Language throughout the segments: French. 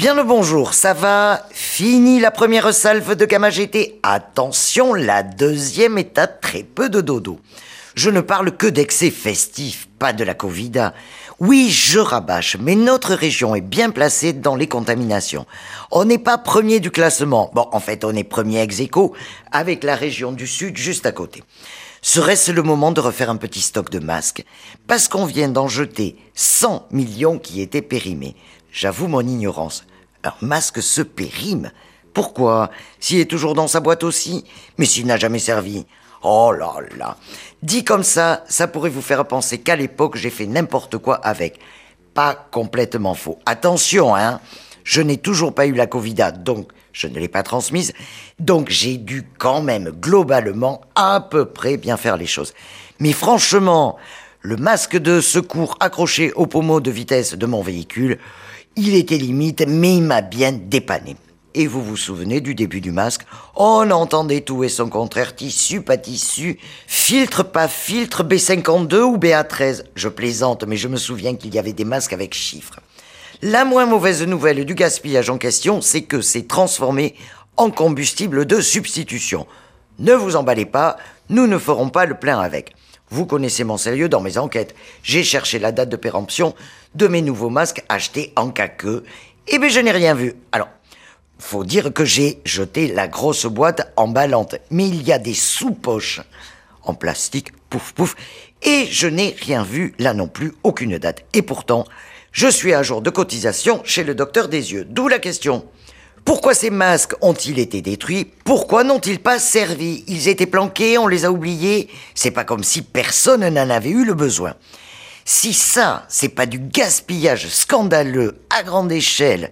Bien le bonjour, ça va? Fini la première salve de gamma GT. Attention, la deuxième est à très peu de dodo. Je ne parle que d'excès festifs, pas de la Covid. Oui, je rabâche, mais notre région est bien placée dans les contaminations. On n'est pas premier du classement. Bon, en fait, on est premier ex aequo avec la région du Sud juste à côté. Serait-ce le moment de refaire un petit stock de masques? Parce qu'on vient d'en jeter 100 millions qui étaient périmés. J'avoue mon ignorance. Un masque se périme. Pourquoi? S'il est toujours dans sa boîte aussi? Mais s'il n'a jamais servi? Oh là là. Dit comme ça pourrait vous faire penser qu'à l'époque, j'ai fait n'importe quoi avec. Pas complètement faux. Attention, hein. Je n'ai toujours pas eu la Covid, donc je ne l'ai pas transmise. Donc j'ai dû quand même, globalement, à peu près bien faire les choses. Mais franchement, le masque de secours accroché au pommeau de vitesse de mon véhicule, il était limite, mais il m'a bien dépanné. Et vous vous souvenez du début du masque? On entendait tout et son contraire, tissu, pas tissu, filtre, pas filtre, B52 ou BA13. Je plaisante, mais je me souviens qu'il y avait des masques avec chiffres. La moins mauvaise nouvelle du gaspillage en question, c'est que c'est transformé en combustible de substitution. Ne vous emballez pas, nous ne ferons pas le plein avec. Vous connaissez mon sérieux dans mes enquêtes. J'ai cherché la date de péremption de mes nouveaux masques achetés en caqueux. Eh bien, je n'ai rien vu. Alors, faut dire que j'ai jeté la grosse boîte emballante. Mais il y a des sous-poches en plastique, pouf pouf. Et je n'ai rien vu, là non plus, aucune date. Et pourtant, je suis à jour de cotisation chez le docteur des yeux. D'où la question. Pourquoi ces masques ont-ils été détruits? Pourquoi n'ont-ils pas servi? Ils étaient planqués, on les a oubliés. C'est pas comme si personne n'en avait eu le besoin. Si ça, c'est pas du gaspillage scandaleux à grande échelle.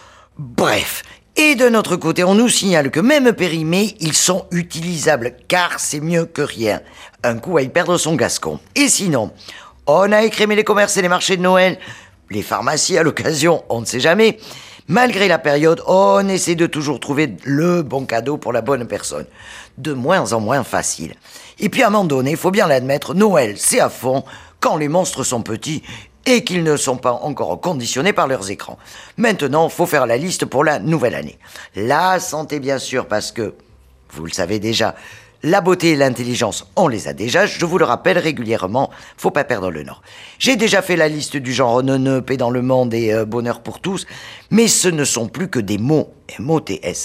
Bref. Et de notre côté, on nous signale que même périmés, ils sont utilisables, car c'est mieux que rien. Un coup à y perdre son gascon. Et sinon, on a écrémé les commerces et les marchés de Noël, les pharmacies à l'occasion, on ne sait jamais. Malgré la période, on essaie de toujours trouver le bon cadeau pour la bonne personne. De moins en moins facile. Et puis à un moment donné, il faut bien l'admettre, Noël, c'est à fond quand les monstres sont petits et qu'ils ne sont pas encore conditionnés par leurs écrans. Maintenant, il faut faire la liste pour la nouvelle année. La santé, bien sûr, parce que, vous le savez déjà, la beauté et l'intelligence, on les a déjà, je vous le rappelle régulièrement, faut pas perdre le nord. J'ai déjà fait la liste du genre neuneu, paix dans le monde et bonheur pour tous, mais ce ne sont plus que des mots, MOTS.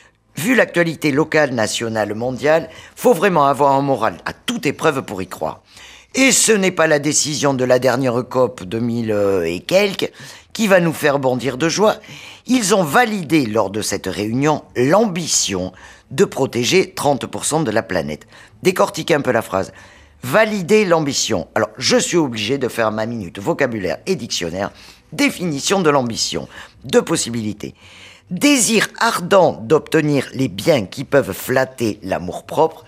Vu l'actualité locale, nationale, mondiale, faut vraiment avoir un moral à toute épreuve pour y croire. Et ce n'est pas la décision de la dernière COP 2000 et quelques qui va nous faire bondir de joie. Ils ont validé lors de cette réunion l'ambition de protéger 30% de la planète. Décortiquez un peu la phrase. Valider l'ambition. Alors, je suis obligé de faire ma minute vocabulaire et dictionnaire. Définition de l'ambition. Deux possibilités. Désir ardent d'obtenir les biens qui peuvent flatter l'amour-propre.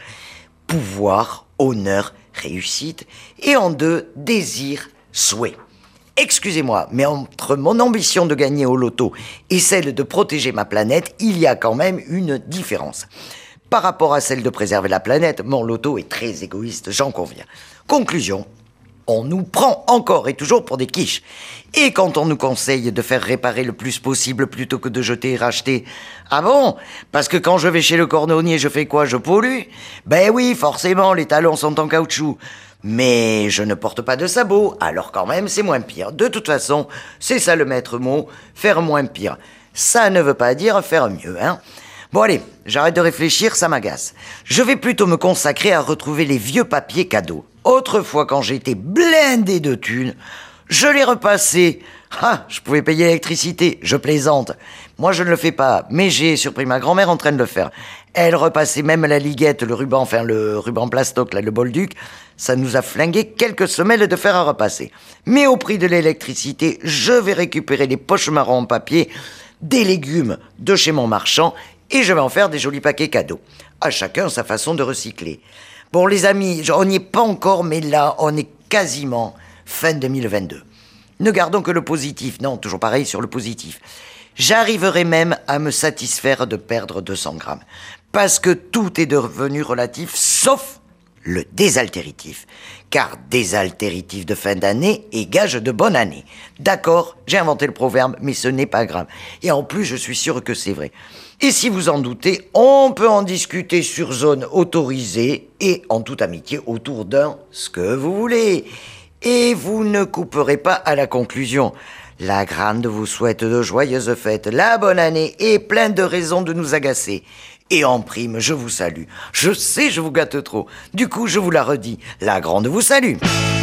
Pouvoir, honneur, réussite. Et en deux, désir, souhait. Excusez-moi, mais entre mon ambition de gagner au loto et celle de protéger ma planète, il y a quand même une différence. Par rapport à celle de préserver la planète, mon loto est très égoïste, j'en conviens. Conclusion, on nous prend encore et toujours pour des quiches. Et quand on nous conseille de faire réparer le plus possible plutôt que de jeter et racheter, ah bon? Parce que quand je vais chez le cordonnier, je fais quoi? Je pollue? Ben oui, forcément, les talons sont en caoutchouc. Mais je ne porte pas de sabots, alors quand même c'est moins pire. De toute façon, c'est ça le maître mot, faire moins pire. Ça ne veut pas dire faire mieux, hein. Bon allez, j'arrête de réfléchir, ça m'agace. Je vais plutôt me consacrer à retrouver les vieux papiers cadeaux. Autrefois, quand j'étais blindé de thunes, je les repassais. Ah, je pouvais payer l'électricité, je plaisante. Moi, je ne le fais pas, mais j'ai surpris ma grand-mère en train de le faire. Elle repassait même la liguette, le ruban plastoc, là, le bolduc. Ça nous a flingué quelques semelles de fer à repasser. Mais au prix de l'électricité, je vais récupérer les poches marron en papier, des légumes de chez mon marchand, et je vais en faire des jolis paquets cadeaux. À chacun sa façon de recycler. Bon, les amis, on n'y est pas encore, mais là, on est quasiment fin 2022. Ne gardons que le positif. Non, toujours pareil sur le positif. J'arriverai même à me satisfaire de perdre 200 grammes. Parce que tout est devenu relatif, sauf le désaltéritif. Car désaltéritif de fin d'année est gage de bonne année. D'accord, j'ai inventé le proverbe, mais ce n'est pas grave. Et en plus, je suis sûr que c'est vrai. Et si vous en doutez, on peut en discuter sur zone autorisée et en toute amitié autour d'un ce que vous voulez. Et vous ne couperez pas à la conclusion. La Grande vous souhaite de joyeuses fêtes, la bonne année et plein de raisons de nous agacer. Et en prime, je vous salue. Je sais, je vous gâte trop. Du coup, je vous la redis. La Grande vous salue.